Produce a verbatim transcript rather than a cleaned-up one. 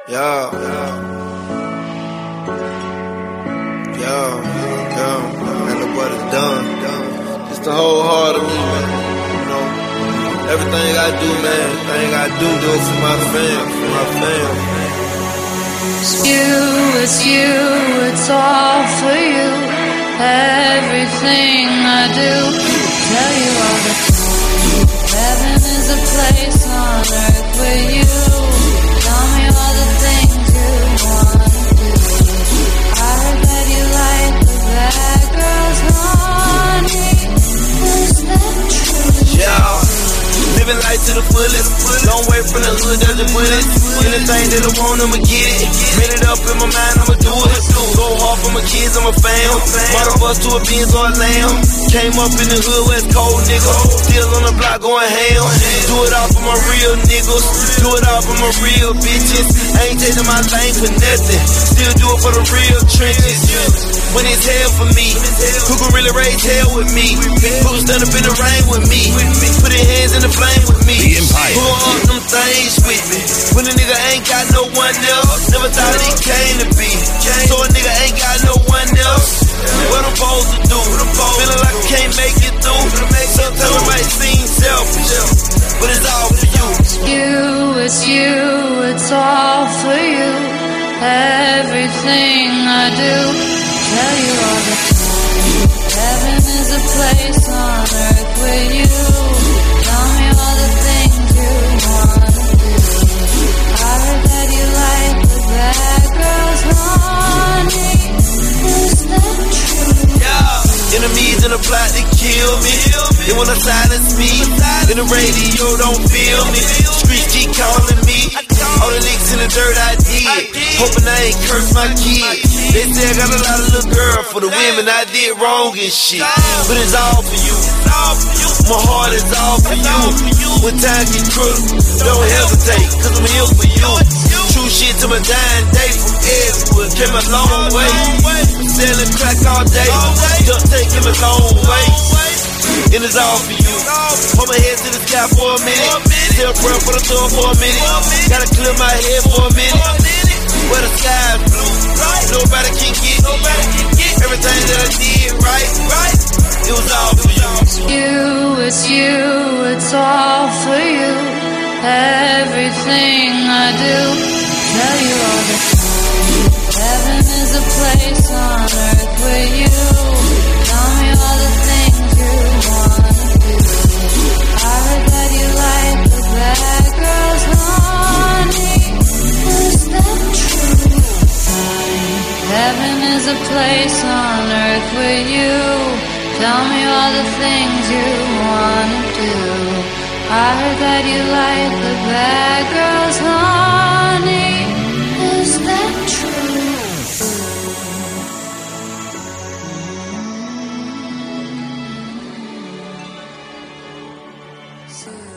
Yeah, yeah, yeah, yeah. And the what is done, done. Just the whole heart of me, man. You know, everything I do, man, everything I do, do it for my fam, for my fam. It's you, it's you, it's all for you. Everything I do, tell you all the time. Heaven is a place on earth with you. Tell me all the things you wanna do. I heard that you like the bad girls, honey. Is that true? Yeah. Living life to the fullest. Long way from the hood, does it put it? Anything that I want, I'ma get it. Made it up in my mind, I'ma do it. Go hard for my kids, I'm a fam. Model bus to a Benz or a Lamb. Came up in the hood, West Cold nigga. Still on the block going ham. Do it all for my real niggas. Do it all for my real bitches. I ain't chasing my lane for nothing. Still do it for the real trenches. When it's hell for me, who can really raise hell with me? Who can stand up in the rain with me? Put their hands in the flame with me. The Empire. Who on them things with me? When a nigga ain't got no one else, never thought he came to be. So a nigga ain't got no one else. What I'm supposed to do? Feeling like I can't make it through. Sometimes it might seem selfish, but it's all for you. It's you, it's you, it's all for you. Everything I do, tell you all the time. Heaven is a place on earth with you. Tell me all the things you wanna do. I heard that you like the bad girls, honey. Is that true? Yeah. Enemies in the plot to kill me. They wanna silence me. And the radio don't feel me. Streets keep calling me. All the licks in the dirt I did. Hoping I ain't curse my kids. They say I got a lot of little girl for the women I did wrong and shit. But it's all for you. My heart is all for you. When times get crooked, don't hesitate, cause I'm here for you. True shit to my dying day from Edgewood. Came a long way. Selling crack all day. Duct tape came a long way. And it's all for you. Hold my head to the sky for a minute. Still prayer for the door for a minute. Gotta clear my head for a minute. Where the sky's blue. Nobody can get everything that I did right. It was all for you. It's you, it's you, it's all for you. Everything I do, tell you all the time. Heaven is a place on earth with you. Tell me all the things you wanna do. I heard that you like the bad girls, honey. Is that true? Heaven is a place on earth with you. Tell me all the things you wanna do. I heard that you like the bad girls, honey. Is that true?